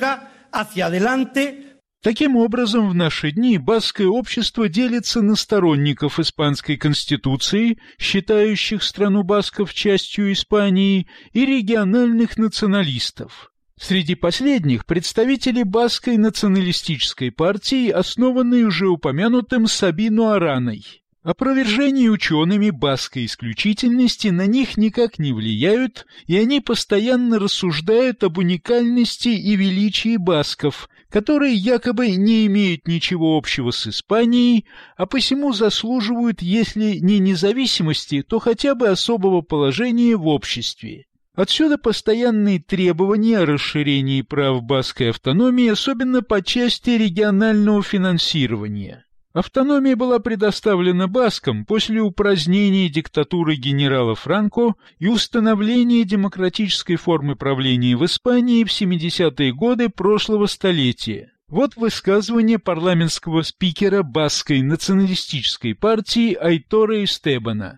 Таким образом, в наши дни баскское общество делится на сторонников испанской конституции, считающих страну басков частью Испании, и региональных националистов. Среди последних представители баскской националистической партии, основанной уже упомянутым Сабину Араной. Опровержения учеными баскской исключительности на них никак не влияют, и они постоянно рассуждают об уникальности и величии басков, которые якобы не имеют ничего общего с Испанией, а посему заслуживают, если не независимости, то хотя бы особого положения в обществе. Отсюда постоянные требования о расширении прав баскской автономии, особенно по части регионального финансирования. Автономия была предоставлена баскам после упразднения диктатуры генерала Франко и установления демократической формы правления в Испании в семидесятые годы прошлого столетия. Вот высказывание парламентского спикера баскской националистической партии Айтора Эстебана.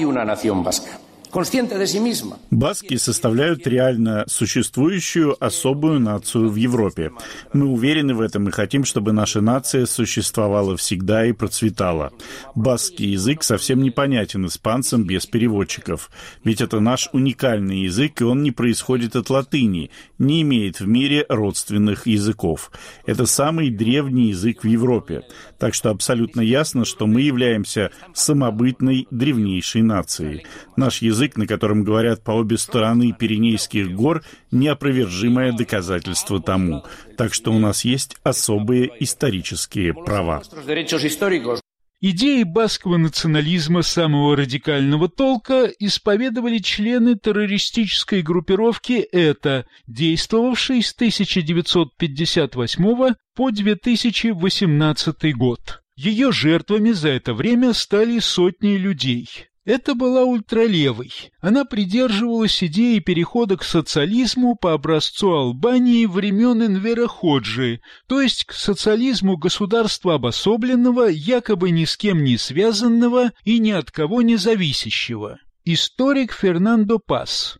Баски составляют реально существующую особую нацию в Европе. Мы уверены в этом и хотим, чтобы наша нация существовала всегда и процветала. Баскский язык совсем непонятен испанцам без переводчиков. Ведь это наш уникальный язык, и он не происходит от латыни, не имеет в мире родственных языков. Это самый древний язык в Европе. Так что абсолютно ясно, что мы являемся самобытной древнейшей нацией. Наш язык, на котором говорят по обе стороны Пиренейских гор, неопровержимое доказательство тому. Так что у нас есть особые исторические права. Идеи баскского национализма самого радикального толка исповедовали члены террористической группировки «ЭТА», действовавшей с тысяча девятьсот пятьдесят восьмого по две тысячи восемнадцатый год. Ее жертвами за это время стали сотни людей. Это была ультралевой. Она придерживалась идеи перехода к социализму по образцу Албании времен Энвера Ходжи, то есть к социализму государства обособленного, якобы ни с кем не связанного и ни от кого не зависящего. Историк Фернандо Пас.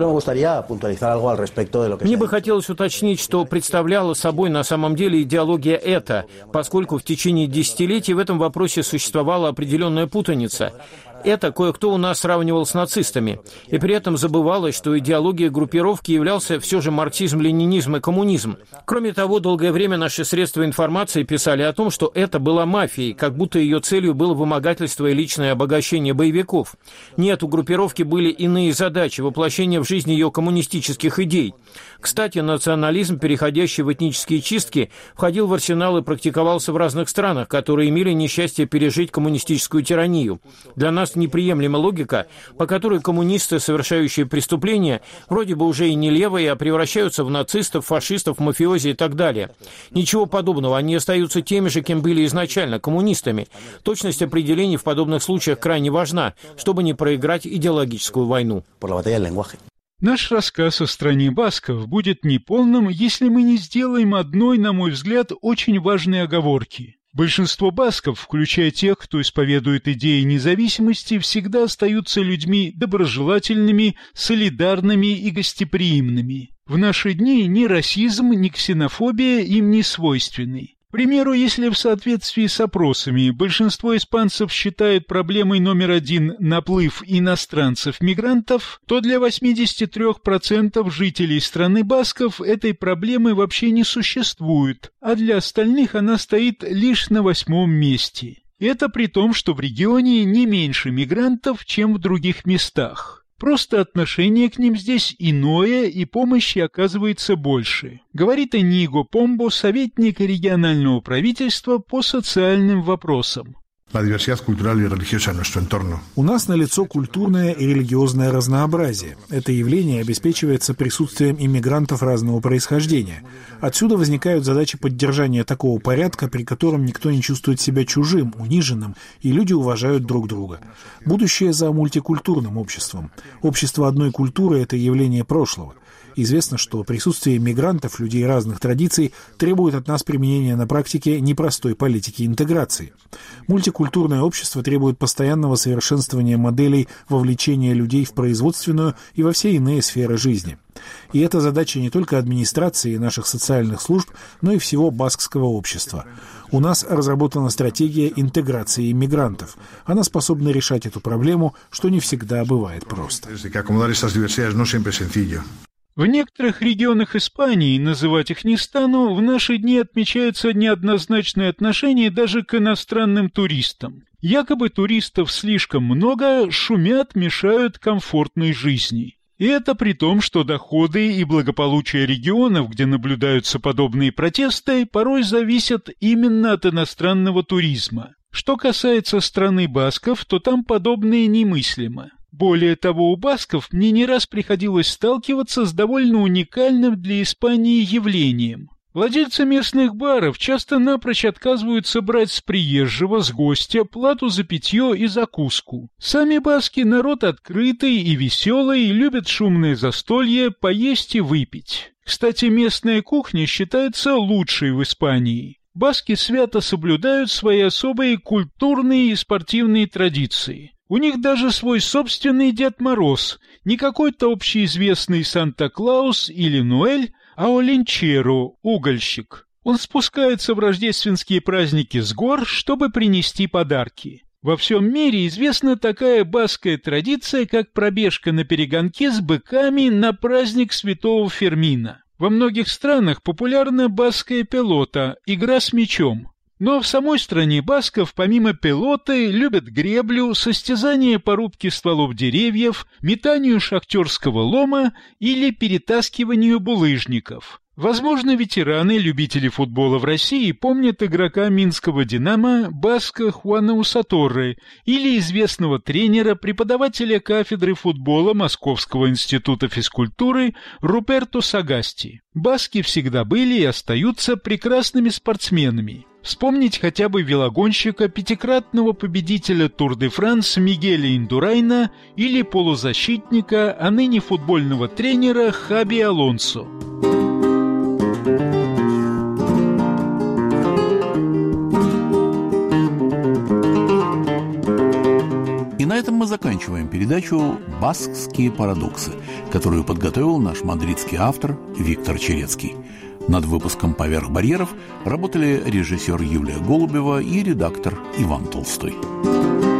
Мне бы хотелось уточнить, что представляла собой на самом деле идеология эта, поскольку в течение десятилетий в этом вопросе существовала определенная путаница. Это кое-кто у нас сравнивал с нацистами, и при этом забывалось, что идеология группировки являлся все же марксизм, ленинизм и коммунизм. Кроме того, долгое время наши средства информации писали о том, что это была мафией, как будто ее целью было вымогательство и личное обогащение боевиков. Нет, у группировки были иные задачи, воплощение в жизнь ее коммунистических идей. Кстати, национализм, переходящий в этнические чистки, входил в арсенал и практиковался в разных странах, которые имели несчастье пережить коммунистическую тиранию. Для нас неприемлема логика, по которой коммунисты, совершающие преступления, вроде бы уже и не левые, а превращаются в нацистов, фашистов, мафиози и так далее. Ничего подобного, они остаются теми же, кем были изначально, коммунистами. Точность определений в подобных случаях крайне важна, чтобы не проиграть идеологическую войну. Наш рассказ о стране басков будет неполным, если мы не сделаем одной, на мой взгляд, очень важной оговорки. Большинство басков, включая тех, кто исповедует идеи независимости, всегда остаются людьми доброжелательными, солидарными и гостеприимными. В наши дни ни расизм, ни ксенофобия им не свойственны. К примеру, если в соответствии с опросами большинство испанцев считает проблемой номер один наплыв иностранцев-мигрантов, то для восемьдесят три процента жителей страны басков этой проблемы вообще не существует, а для остальных она стоит лишь на восьмом месте. Это при том, что в регионе не меньше мигрантов, чем в других местах. Просто отношение к ним здесь иное, и помощи оказывается больше. Говорит Эниго Помбо, советник регионального правительства по социальным вопросам. У нас налицо культурное и религиозное разнообразие. Это явление обеспечивается присутствием иммигрантов разного происхождения. Отсюда возникают задачи поддержания такого порядка, при котором никто не чувствует себя чужим, униженным, и люди уважают друг друга. Будущее за мультикультурным обществом. Общество одной культуры – это явление прошлого. Известно, что присутствие мигрантов, людей разных традиций, требует от нас применения на практике непростой политики интеграции. Мультикультурное общество требует постоянного совершенствования моделей вовлечения людей в производственную и во все иные сферы жизни. И это задача не только администрации и наших социальных служб, но и всего баскского общества. У нас разработана стратегия интеграции иммигрантов. Она способна решать эту проблему, что не всегда бывает просто. В некоторых регионах Испании, называть их не стану, в наши дни отмечается неоднозначное отношение даже к иностранным туристам. Якобы туристов слишком много, шумят, мешают комфортной жизни. И это при том, что доходы и благополучие регионов, где наблюдаются подобные протесты, порой зависят именно от иностранного туризма. Что касается страны басков, то там подобное немыслимо. Более того, у басков мне не раз приходилось сталкиваться с довольно уникальным для Испании явлением. Владельцы местных баров часто напрочь отказываются брать с приезжего, с гостя, плату за питье и закуску. Сами баски народ открытый и веселый, любят шумное застолье, поесть и выпить. Кстати, местная кухня считается лучшей в Испании. Баски свято соблюдают свои особые культурные и спортивные традиции. У них даже свой собственный Дед Мороз, не какой-то общеизвестный Санта-Клаус или Ноэль, а Оленчеро, угольщик. Он спускается в рождественские праздники с гор, чтобы принести подарки. Во всем мире известна такая баскская традиция, как пробежка на перегонке с быками на праздник Святого Фермина. Во многих странах популярна баскская пелота, игра с мячом. Но в самой стране басков помимо пелоты любят греблю, состязания по рубке стволов деревьев, метанию шахтерского лома или перетаскиванию булыжников. Возможно, ветераны, любители футбола в России помнят игрока минского «Динамо» баска Хуана Усаторре или известного тренера, преподавателя кафедры футбола Московского института физкультуры Руперто Сагасти. Баски всегда были и остаются прекрасными спортсменами. Вспомнить хотя бы велогонщика, пятикратного победителя Тур-де-Франс Мигеля Индурайна или полузащитника, а ныне футбольного тренера Хаби Алонсо. И на этом мы заканчиваем передачу «Баскские парадоксы», которую подготовил наш мадридский автор Виктор Черецкий. Над выпуском «Поверх барьеров» работали режиссер Юлия Голубева и редактор Иван Толстой.